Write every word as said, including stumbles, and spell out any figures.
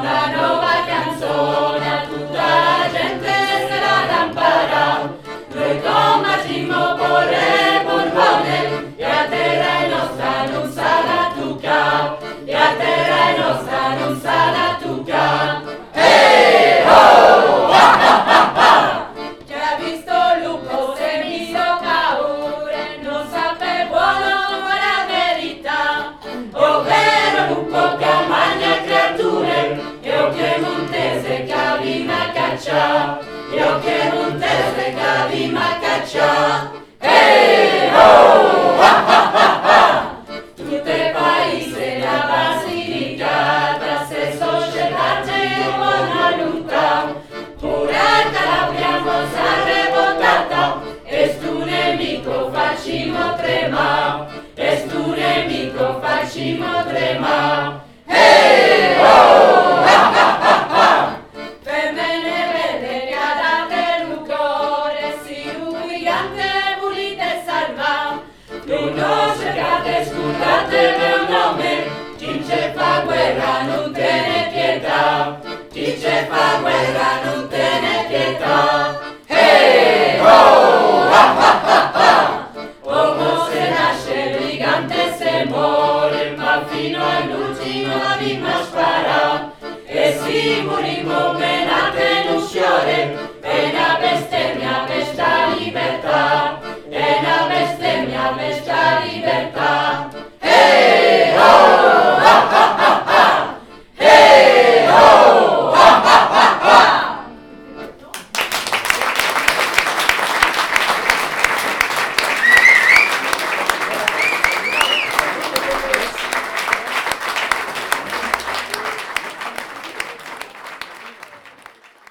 una nuova canzone, a tutta la gente se la damparà. Noi combattimmo por re Borbone, e a terra nostra non sarà tucca, e a terra nostra non sarà tucca. Hey ho! Ah, ah, ah, ah. Chi ha visto il lupo si è visto paure, non sape buono la verità, ovvero lupo che mangia creature, e o piemontese che vima caccia, e o piemontese che vima caccia. Hey ho! Ah, ah, ah, ah. Tutte paesi la Basilicata, se società c'è buona lotta, pure a Calabria sarà votata, e stu nemico facciamo trema, e stu nemico facciamo trema. Hey ho! Ah, ah, ah, ah. Per me ne vede che ha dato il cuore, si ubicante volete salvare, non cercate, scusate il nome, chi ce fa guerra non te ne pietà, chi ce fa guerra non te ne pietà. Hey ho! Ah, ah, ah, ah. Uomo se nasce, brigante se muore, ma fino all'ultimo la vita spara, e si morimmo